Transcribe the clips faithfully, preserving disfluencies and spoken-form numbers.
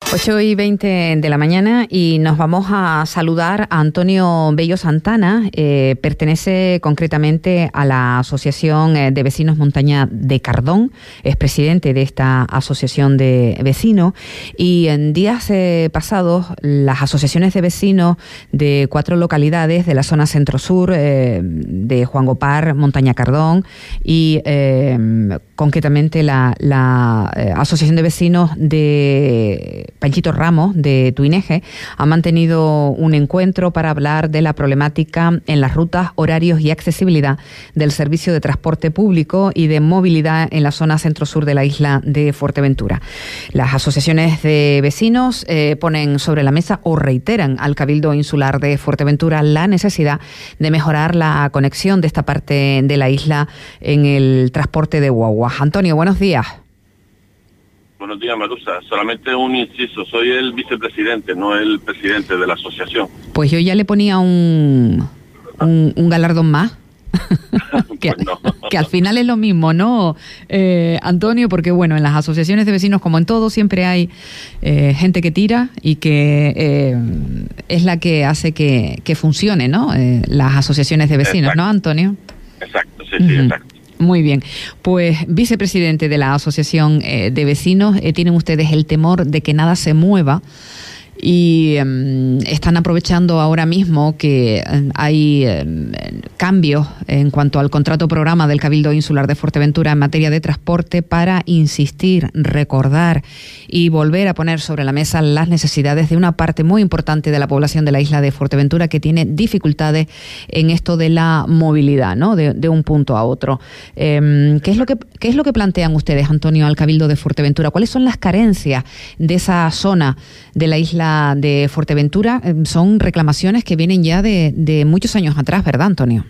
ocho y veinte de la mañana y nos vamos a saludar a Antonio Bello Santana. Eh, pertenece concretamente a la Asociación de Vecinos Montaña de Cardón, es presidente de esta asociación de vecinos, y en días eh, pasados las asociaciones de vecinos de cuatro localidades de la zona centro-sur, eh, de Juan Gopar, Montaña Cardón y eh, concretamente la, la eh, Asociación de Vecinos de Panchito Ramos de Tuineje ha mantenido un encuentro para hablar de la problemática en las rutas, horarios y accesibilidad del servicio de transporte público y de movilidad en la zona centro-sur de la isla de Fuerteventura. Las asociaciones de vecinos eh, ponen sobre la mesa o reiteran al Cabildo Insular de Fuerteventura la necesidad de mejorar la conexión de esta parte de la isla en el transporte de guaguas. Antonio, buenos días. Buenos días, Marusa. Solamente un inciso. Soy el vicepresidente, no el presidente de la asociación. Pues yo ya le ponía un, un, un galardón más. que, pues no. que al final es lo mismo, ¿no, eh, Antonio? Porque, bueno, en las asociaciones de vecinos, como en todo, siempre hay eh, gente que tira y que eh, es la que hace que, que funcione, ¿no? Eh, las asociaciones de vecinos, exacto. ¿No, Antonio? Exacto, sí, sí, uh-huh. exacto. Muy bien. Pues, vicepresidente de la Asociación eh, de Vecinos, eh, tienen ustedes el temor de que nada se mueva y um, están aprovechando ahora mismo que um, hay um, cambios en cuanto al contrato programa del Cabildo Insular de Fuerteventura en materia de transporte para insistir, recordar y volver a poner sobre la mesa las necesidades de una parte muy importante de la población de la isla de Fuerteventura que tiene dificultades en esto de la movilidad, ¿no? De, de un punto a otro. Eh, ¿qué es lo que, qué es lo que plantean ustedes, Antonio, al Cabildo de Fuerteventura? ¿Cuáles son las carencias de esa zona de la isla de Fuerteventura? Eh, son reclamaciones que vienen ya de, de muchos años atrás, ¿verdad, Antonio?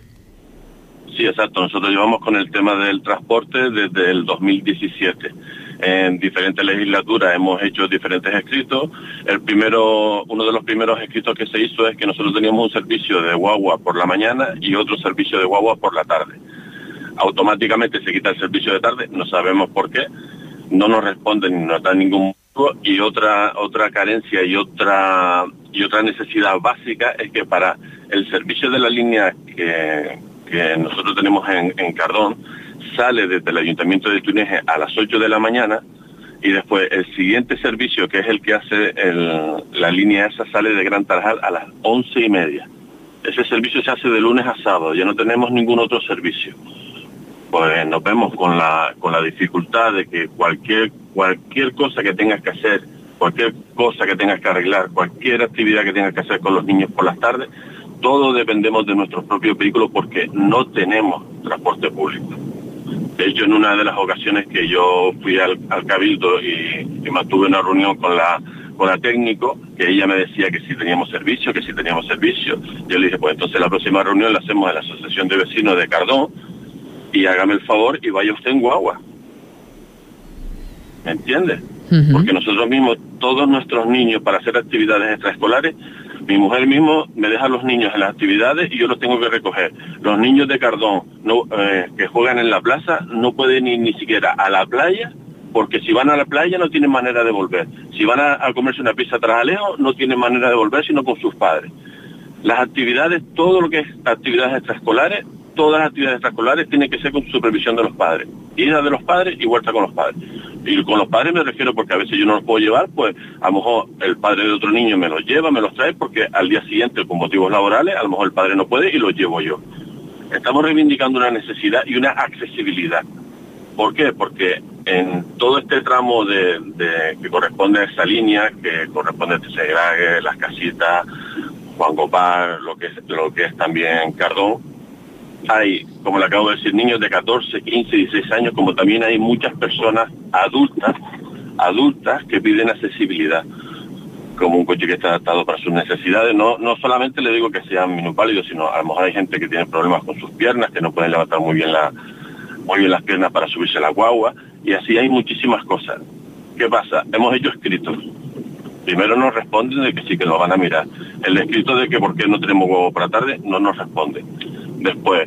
Sí, exacto. Nosotros llevamos con el tema del transporte desde el dos mil diecisiete. En diferentes legislaturas hemos hecho diferentes escritos. El primero, uno de los primeros escritos que se hizo es que nosotros teníamos un servicio de guagua por la mañana y otro servicio de guagua por la tarde. Automáticamente se quita el servicio de tarde, no sabemos por qué, no nos responden ni nos dan ningún motivo, y otra otra carencia y otra y otra necesidad básica es que para el servicio de la línea que, que nosotros tenemos en, en Cardón, sale desde el Ayuntamiento de Tuineje a las ocho de la mañana y después el siguiente servicio, que es el que hace el, la línea esa, sale de Gran Tarajal a las once y media. Ese servicio se hace de lunes a sábado, ya no tenemos ningún otro servicio. Pues nos vemos con la con la dificultad de que cualquier cualquier cosa que tengas que hacer, cualquier cosa que tengas que arreglar, cualquier actividad que tengas que hacer con los niños por las tardes, todos dependemos de nuestros propios vehículos porque no tenemos transporte público. De hecho, en una de las ocasiones que yo fui al, al Cabildo y, y mantuve una reunión con la con la técnico, que ella me decía que si teníamos servicio, que si teníamos servicio, yo le dije, pues entonces la próxima reunión la hacemos en la Asociación de Vecinos de Cardón y hágame el favor y vaya usted en guagua. ¿Me entiende? Uh-huh. Porque nosotros mismos, todos nuestros niños, para hacer actividades extraescolares, mi mujer mismo me deja a los niños en las actividades y yo los tengo que recoger. Los niños de Cardón no, eh, que juegan en la plaza no pueden ir ni siquiera a la playa, porque si van a la playa no tienen manera de volver. Si van a, a comerse una pizza tras Alejo, no tienen manera de volver sino con sus padres. Las actividades, todo lo que es actividades extraescolares, todas las actividades extraescolares tienen que ser con supervisión de los padres. Ida de los padres y vuelta con los padres. Y con los padres me refiero porque a veces yo no los puedo llevar, pues a lo mejor el padre de otro niño me los lleva, me los trae, porque al día siguiente, con motivos laborales, a lo mejor el padre no puede y los llevo yo. Estamos reivindicando una necesidad y una accesibilidad. ¿Por qué? Porque en todo este tramo de, de que corresponde a esa línea, que corresponde a Tesegrague, Las Casitas, Juan Gopar, lo que es, lo que es también Cardón, hay, como le acabo de decir, niños de catorce, quince, dieciséis años, como también hay muchas personas adultas, adultas que piden accesibilidad, como un coche que está adaptado para sus necesidades. No, no solamente le digo que sean minusválidos, sino a lo mejor hay gente que tiene problemas con sus piernas, que no pueden levantar muy bien la, muy bien las piernas para subirse a la guagua, y así hay muchísimas cosas. ¿Qué pasa? Hemos hecho escritos. Primero nos responden de que sí, que lo van a mirar. El escrito de que por qué no tenemos huevo para tarde no nos responde. Después,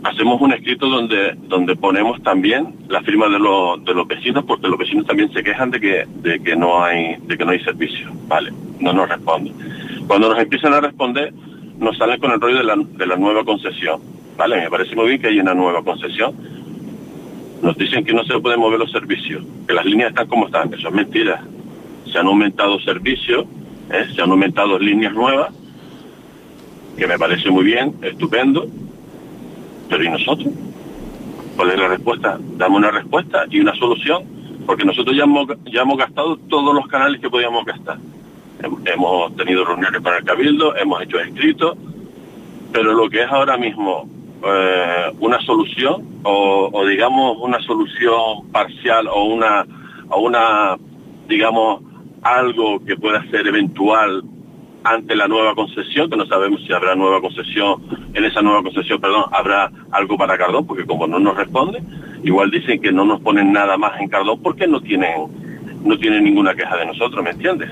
hacemos un escrito donde donde ponemos también la firma de los de los vecinos, porque los vecinos también se quejan de que de que no hay de que no hay servicio, vale, no nos responden. Cuando nos empiezan a responder, nos salen con el rollo de la de la nueva concesión, vale, me parece muy bien que hay una nueva concesión. Nos dicen que no se pueden mover los servicios, que las líneas están como están. Eso es mentira. Se han aumentado servicios, ¿eh? Se han aumentado líneas nuevas, que me parece muy bien, estupendo. Pero ¿y nosotros? ¿Cuál es la respuesta? Dame una respuesta y una solución, porque nosotros ya hemos, ya hemos gastado todos los canales que podíamos gastar. Hemos tenido reuniones con el Cabildo, hemos hecho escritos, pero lo que es ahora mismo eh, una solución, o, o digamos una solución parcial, o una, o una, digamos, algo que pueda ser eventual ante la nueva concesión, que no sabemos si habrá nueva concesión, en esa nueva concesión, perdón, habrá algo para Cardón, porque como no nos responde, igual dicen que no nos ponen nada más en Cardón porque no tienen, no tienen ninguna queja de nosotros, ¿me entiendes?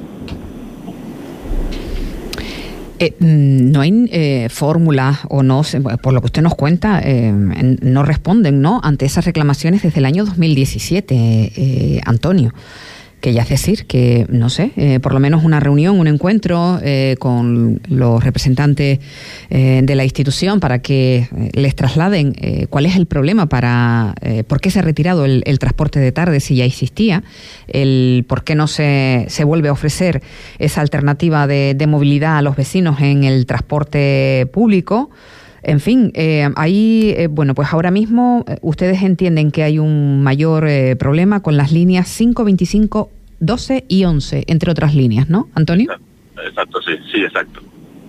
Eh, no hay eh, fórmula o no, por lo que usted nos cuenta, eh, no responden, ¿no?, ante esas reclamaciones desde el año dos mil diecisiete, eh, Antonio. Que ya es decir, que, no sé, eh, por lo menos una reunión, un encuentro eh, con los representantes eh, de la institución para que eh, les trasladen eh, cuál es el problema, para eh, por qué se ha retirado el, el transporte de tarde si ya existía, el por qué no se, se vuelve a ofrecer esa alternativa de, de movilidad a los vecinos en el transporte público. En fin, eh, ahí, eh, bueno, pues ahora mismo eh, ustedes entienden que hay un mayor eh, problema con las líneas cinco, veinticinco, doce y once, entre otras líneas, ¿no, Antonio? Exacto, sí, sí, exacto.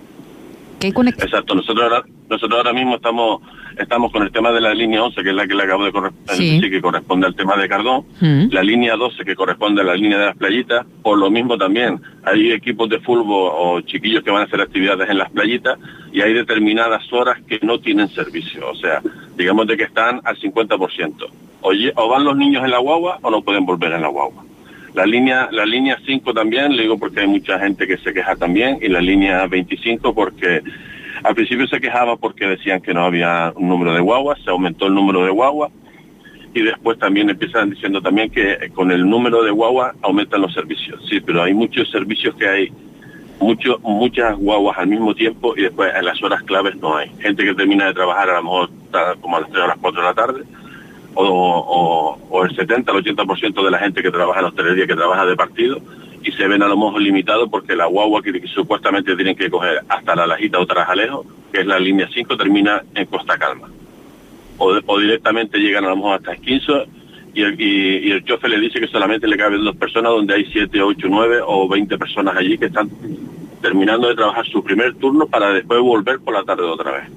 ¿Qué conexión? Exacto, nosotros ahora, nosotros ahora mismo estamos estamos con el tema de la línea once, que es la que le acabo de corresponder, sí. Sí, que corresponde al tema de Cardón, mm. La línea doce, que corresponde a la línea de las playitas. Por lo mismo también hay equipos de fútbol o chiquillos que van a hacer actividades en las playitas, y hay determinadas horas que no tienen servicio, o sea, digamos de que están al cincuenta por ciento. O, o van los niños en la guagua o no pueden volver en la guagua. La línea la línea cinco también, le digo porque hay mucha gente que se queja también, y la línea veinticinco porque al principio se quejaba porque decían que no había un número de guaguas, se aumentó el número de guaguas, y después también empiezan diciendo también que con el número de guaguas aumentan los servicios. Sí, pero hay muchos servicios que hay, mucho, muchas guaguas al mismo tiempo, y después en las horas claves no hay. Gente que termina de trabajar a lo mejor como a las tres o a las cuatro de la tarde, o, o, o el setenta, el ochenta por ciento de la gente que trabaja en la hostelería, que trabaja de partido, y se ven a lo mejor limitados porque la guagua que, que supuestamente tienen que coger hasta La Lajita o Tarajalejo, que es la línea cinco, termina en Costa Calma. O, o directamente llegan a lo mejor hasta Esquinzo, y el, y, y el chofer le dice que solamente le caben dos personas, donde hay siete, ocho, nueve o veinte personas allí que están terminando de trabajar su primer turno para después volver por la tarde otra vez.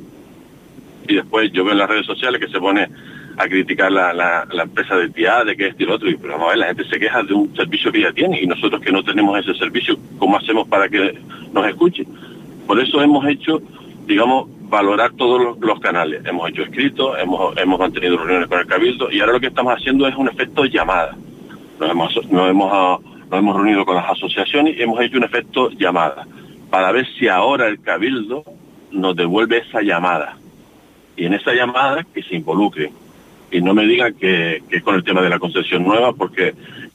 Y después yo veo en las redes sociales que se pone a criticar la, la, la empresa de T I A, de que esto y lo otro, y pero vamos a ver, la gente se queja de un servicio que ya tiene, y nosotros que no tenemos ese servicio, ¿cómo hacemos para que nos escuchen? Por eso hemos hecho, digamos, valorar todos los, los canales. Hemos hecho escritos, hemos, hemos mantenido reuniones con el Cabildo, y ahora lo que estamos haciendo es un efecto llamada. Nos hemos, nos hemos, nos hemos reunido con las asociaciones y hemos hecho un efecto llamada, para ver si ahora el Cabildo nos devuelve esa llamada. Y en esa llamada que se involucren. Y no me digan que, que es con el tema de la concesión nueva, porque...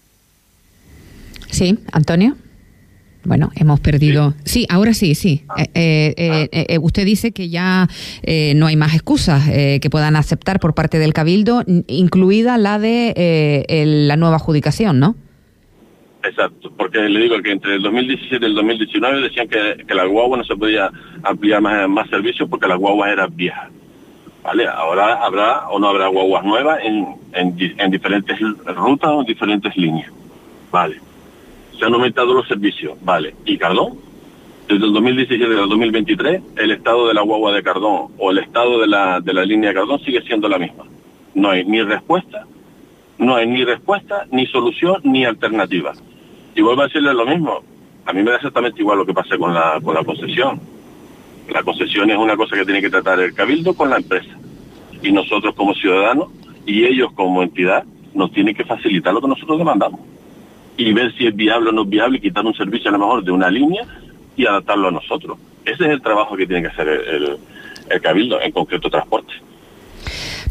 Sí, Antonio. Bueno, hemos perdido... Sí, sí ahora sí, sí. Ah. Eh, eh, ah. eh, usted dice que ya eh, no hay más excusas eh, que puedan aceptar por parte del Cabildo, incluida la de eh, el, la nueva adjudicación, ¿no? Exacto, porque le digo que entre el dos mil diecisiete y el dos mil diecinueve decían que, que la guagua no se podía ampliar más, más servicios porque las guaguas eran viejas. Vale, ahora habrá o no habrá guaguas nuevas en, en, en diferentes rutas o en diferentes líneas. Vale. Se han aumentado los servicios. Vale. ¿Y Cardón? Desde el dos mil diecisiete al dos mil veintitrés, el estado de la guagua de Cardón o el estado de la, de la línea de Cardón sigue siendo la misma. No hay ni respuesta, no hay ni respuesta, ni solución, ni alternativa. Y vuelvo a decirle lo mismo. A mí me da exactamente igual lo que pase con la, con la concesión. La concesión es una cosa que tiene que tratar el Cabildo con la empresa. Y nosotros como ciudadanos y ellos como entidad nos tienen que facilitar lo que nosotros demandamos. Y ver si es viable o no es viable, y quitar un servicio a lo mejor de una línea y adaptarlo a nosotros. Ese es el trabajo que tiene que hacer el, el, el Cabildo, en concreto transporte.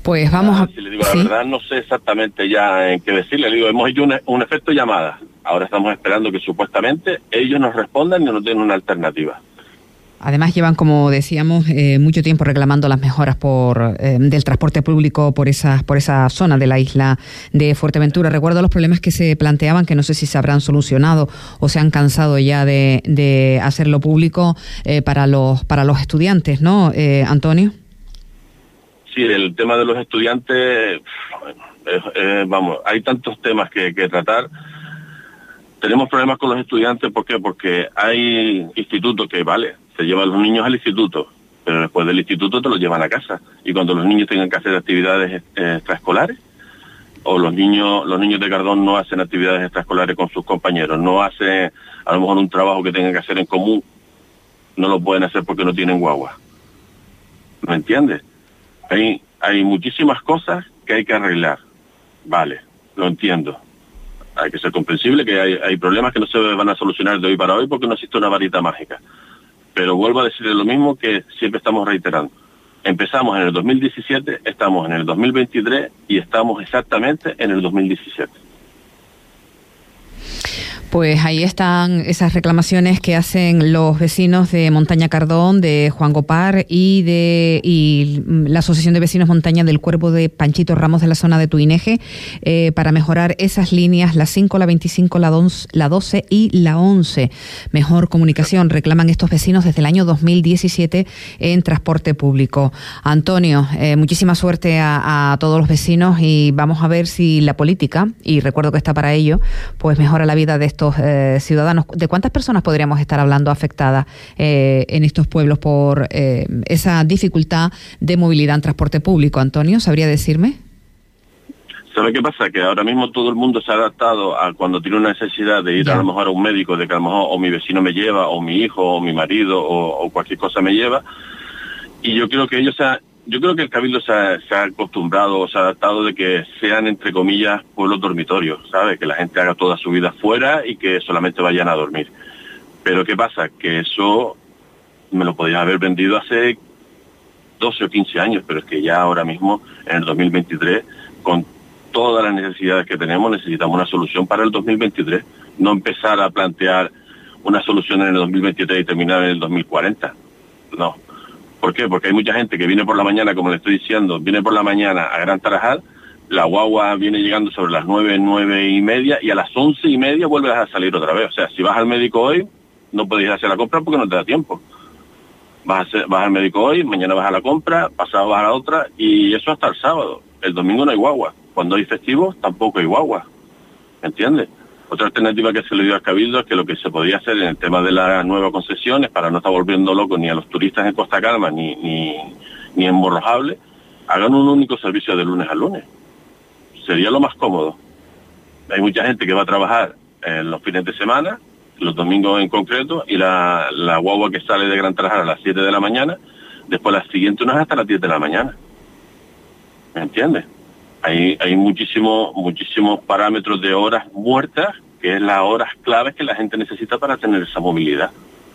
Pues vamos a... Si le digo la ¿sí? verdad, no sé exactamente ya en qué decirle. Le digo, hemos hecho un, un efecto llamada. Ahora estamos esperando que supuestamente ellos nos respondan y nos den una alternativa. Además llevan, como decíamos, eh, mucho tiempo reclamando las mejoras por eh, del transporte público por esa, por esa zona de la isla de Fuerteventura. Recuerdo los problemas que se planteaban, que no sé si se habrán solucionado o se han cansado ya de, de hacerlo público eh, para los para los estudiantes, ¿no, eh, Antonio? Sí, el tema de los estudiantes, eh, eh, vamos, hay tantos temas que, que tratar. Tenemos problemas con los estudiantes, ¿por qué? Porque hay institutos que, vale, se llevan los niños al instituto, pero después del instituto te los llevan a casa. Y cuando los niños tengan que hacer actividades eh, extraescolares, o los niños los niños de Cardón no hacen actividades extraescolares con sus compañeros, no hacen a lo mejor un trabajo que tengan que hacer en común, no lo pueden hacer porque no tienen guagua. ¿Me entiendes? Hay, hay muchísimas cosas que hay que arreglar. Vale, lo entiendo. Hay que ser comprensible que hay, hay problemas que no se van a solucionar de hoy para hoy porque no existe una varita mágica. Pero vuelvo a decirle lo mismo que siempre estamos reiterando. Empezamos en el dos mil diecisiete, estamos en el dos mil veintitrés y estamos exactamente en el dos mil diecisiete. Pues ahí están esas reclamaciones que hacen los vecinos de Montaña Cardón, de Juan Gopar y de y la Asociación de Vecinos Montaña del Cuervo de Panchito Ramos de la zona de Tuineje eh, para mejorar esas líneas, la cinco, la veinticinco, la doce y la once. Mejor comunicación reclaman estos vecinos desde el año dos mil diecisiete en transporte público. Antonio, eh, muchísima suerte a, a todos los vecinos y vamos a ver si la política, y recuerdo que está para ello, pues mejora la vida de estos Eh, ciudadanos. ¿De cuántas personas podríamos estar hablando afectadas eh, en estos pueblos por eh, esa dificultad de movilidad en transporte público? Antonio, ¿sabría decirme? ¿Sabe qué pasa? Que ahora mismo todo el mundo se ha adaptado a cuando tiene una necesidad de ir ya. a lo mejor a un médico, de que a lo mejor o mi vecino me lleva, o mi hijo, o mi marido, o, o cualquier cosa me lleva. Y yo creo que ellos se ha, yo creo que el Cabildo se ha, se ha acostumbrado o se ha adaptado de que sean, entre comillas, pueblos dormitorios, ¿sabes? Que la gente haga toda su vida fuera y que solamente vayan a dormir. Pero ¿qué pasa? Que eso me lo podían haber vendido hace doce o quince años, pero es que ya ahora mismo, en el dos mil veintitrés, con todas las necesidades que tenemos, necesitamos una solución para el dos mil veintitrés. No empezar a plantear una solución en el dos mil veintitrés y terminar en el dos mil cuarenta. No. ¿Por qué? Porque hay mucha gente que viene por la mañana, como le estoy diciendo, viene por la mañana a Gran Tarajal, la guagua viene llegando sobre las nueve, nueve y media, y a las once y media vuelves a salir otra vez. O sea, si vas al médico hoy, no puedes ir a hacer la compra porque no te da tiempo. Vas, a hacer, vas al médico hoy, mañana vas a la compra, pasado vas a la otra, y eso hasta el sábado. El domingo no hay guagua. Cuando hay festivos, tampoco hay guagua. ¿Me entiendes? Otra alternativa que se le dio al Cabildo es que lo que se podía hacer en el tema de las nuevas concesiones, para no estar volviendo locos ni a los turistas en Costa Calma ni, ni, ni en Morrojable, hagan un único servicio de lunes a lunes. Sería lo más cómodo. Hay mucha gente que va a trabajar en los fines de semana, los domingos en concreto, y la, la guagua que sale de Gran Tarajal a las siete de la mañana, después la siguiente no es hasta las diez de la mañana. ¿Me entiendes? Hay, hay muchísimos muchísimos parámetros de horas muertas, que es las horas claves que la gente necesita para tener esa movilidad.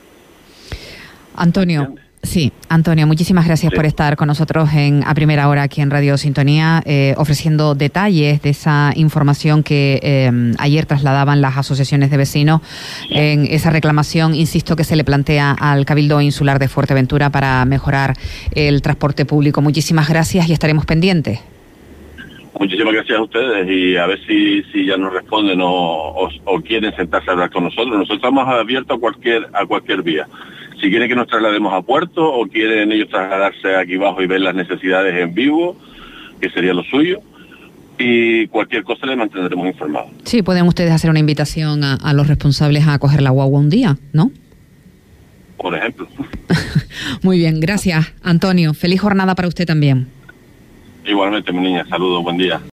Antonio, sí, Antonio, muchísimas gracias sí. por estar con nosotros en A Primera Hora aquí en Radio Sintonía, eh, ofreciendo detalles de esa información que eh, ayer trasladaban las asociaciones de vecinos sí. en esa reclamación, insisto, que se le plantea al Cabildo Insular de Fuerteventura para mejorar el transporte público. Muchísimas gracias y estaremos pendientes. Muchísimas gracias a ustedes y a ver si, si ya nos responden o, o, o quieren sentarse a hablar con nosotros. Nosotros estamos abiertos a cualquier a cualquier vía. Si quieren que nos traslademos a puerto o quieren ellos trasladarse aquí abajo y ver las necesidades en vivo, que sería lo suyo, y cualquier cosa les mantendremos informados. Sí, pueden ustedes hacer una invitación a, a los responsables a coger la guagua un día, ¿no? Por ejemplo. Muy bien, gracias, Antonio. Feliz jornada para usted también. Igualmente, mi niña. Saludos, buen día.